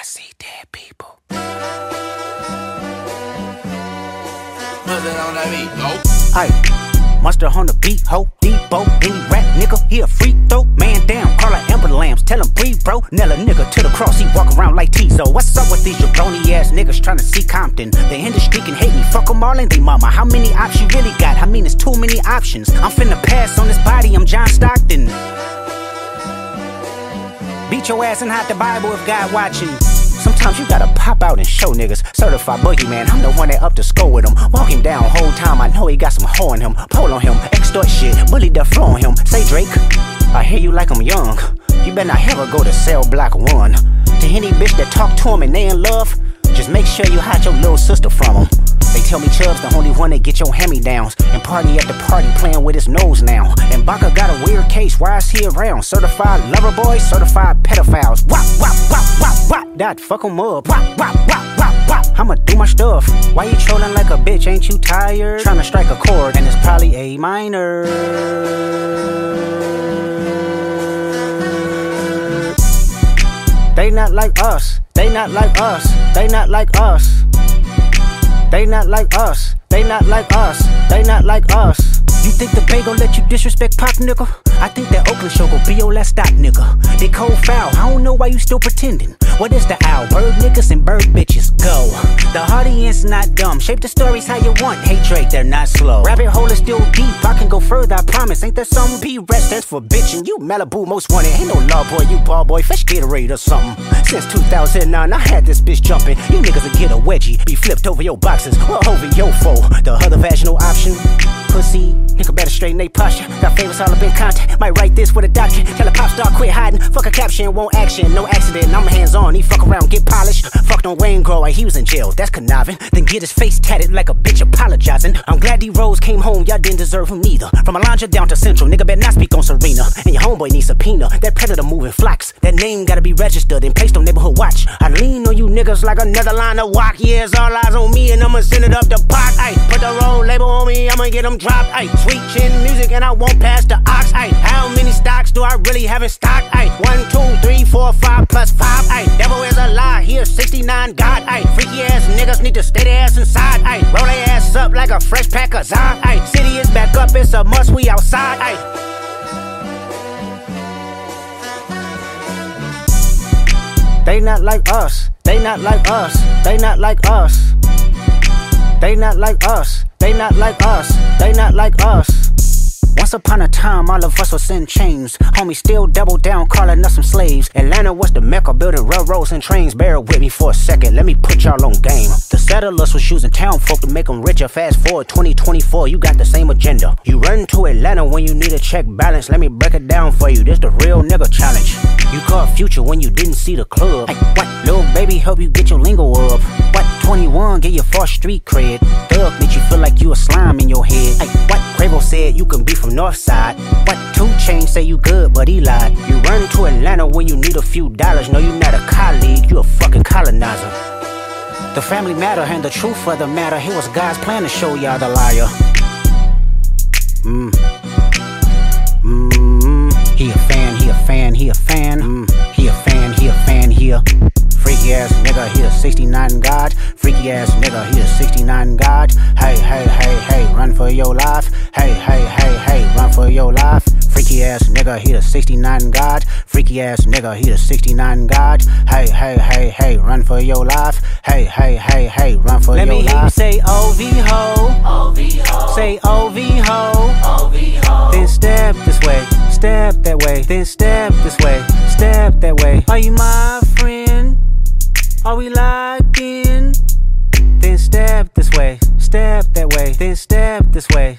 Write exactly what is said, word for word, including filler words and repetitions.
I see dead people. What's that on that beat, yo? Aye, monster on the beat, ho, Debo, any rap nigga, he a free throw. Man down, call her Amber Lambs, tell him breathe, bro. Nail a nigga to the cross, he walk around like Tizo. What's up with these jabroni ass niggas trying to see Compton? The industry can hate me, fuck them all and they mama. How many options you really got? I mean, it's too many options. I'm finna pass on this body, I'm John Stockton. Beat your ass and hide the Bible if God watching. Sometimes you gotta pop out and show niggas. Certified boogeyman, I'm the one that up to score with him. Walk him down whole time, I know he got some hoe in him. Pull on him, extort shit, bully the flow on him. Say Drake, I hear you like I'm young. You better not ever go to cell block one. To any bitch that talk to him and they in love, just make sure you hide your little sister from him. They tell me Chubb's the only one that get your hand-me-downs and party at the party playing with his nose now. And Baka got a weird case, why is he around? Certified lover boys, certified pedophiles. Wop, wop, wop, wop, wop. That fuck him up. Wop, wop, wop, wop, wop. I'ma do my stuff. Why you trolling like a bitch? Ain't you tired? Tryna strike a chord and it's probably A minor. They not like us. They not like us. They not like us. They not like us, they not like us, they not like us. You think the Bay gon' let you disrespect Pop, nigga? I think that Oakland show gon' be your last stop, nigga. They cold foul, I don't know why you still pretending. What is the owl? Bird niggas and bird bitches, go. The audience not dumb, shape the stories how you want. Hey Drake, they're not slow. Rabbit hole is still deep, I can go further, I promise. Ain't there something? P-Red stands for bitchin'. You Malibu most wanted, ain't no law boy, you ball boy. Fresh Gatorade or something. Since two thousand nine, I had this bitch jumping. You niggas will get a wedgie, be flipped over your boxes, or over your foe. The other vaginal option, pussy. Nigga better straighten they posture. Got favorites all up in contact. Might write this with a doctor. Tell a pop star quit hiding. Fuck a caption, won't action. No accident, I'm hands on. He fuck around, get polished. Fucked on Wayne Grow, he was in jail. That's conniving. Then get his face tatted like a bitch apologizing. I'm glad D-Rose came home, y'all didn't deserve him neither. From Alondra down to Central, nigga better not speak on Serena. And your homeboy needs subpoena. That predator moving flocks. That name gotta be registered and placed on neighborhood watch. I lean on you niggas like another line of walk. Yeah, it's all eyes on me and I'ma send it up the pot. Ay, put the roll label on me, I'ma get them dropped. Ay, sweet chin music and I won't pass the ox. Ay, how many stocks do I really have in stock? Ay, one, two, three, four, five plus five. Ay, devil is a lie, here sixty-nine God. Ay, freaky ass niggas need to stay their ass inside. Ay, roll their ass up like a fresh pack of Zod. Ay, city is back up, it's a must, we outside. Ay. They not like us, they not like us, they not like us. They not like us, they not like us, they not like us. Once upon a time, all of us was in chains. Homie still double down, calling us some slaves. Atlanta was the mecca, building railroads and trains. Bear with me for a second, let me put y'all on game. The settlers was using town folk to make them richer. Fast forward twenty twenty-four, you got the same agenda. You run to Atlanta when you need a check balance. Let me break it down for you, this the real nigga challenge. You caught Future when you didn't see the club. Hey, what? Lil' baby help you get your lingo up. What? twenty-one get your false street cred. Thug make you feel like you a slime in your head. Hey, what? Quavo said you can be from Northside. What? two Chainz say you good, but he lied. You run to Atlanta when you need a few dollars. No, you not a colleague, you a fucking colonizer. The family matter and the truth of the matter. It was God's plan to show y'all the liar. Mmm. Mmm. He a fan, he a fan, he a fan. Mm. He a fan, he a fan, he a freaky ass nigga, he a sixty-nine God. Freaky ass nigga, he a sixty-nine God. Hey, hey, hey, hey, run for your life. Hey, hey, hey, hey, run for your life. Freaky ass nigga, he a sixty-nine God. Freaky ass nigga, he a sixty-nine God. Hey, hey, hey, hey, run for your life. Hey, hey, hey, hey, run for Let your life. Let me hear you say O V ho. O V ho. Say O V ho. O V ho. Then step this way, step that way. Then step this way, step that way. Are you my friend? Are we locked in? Then step this way, step that way. Then step this way.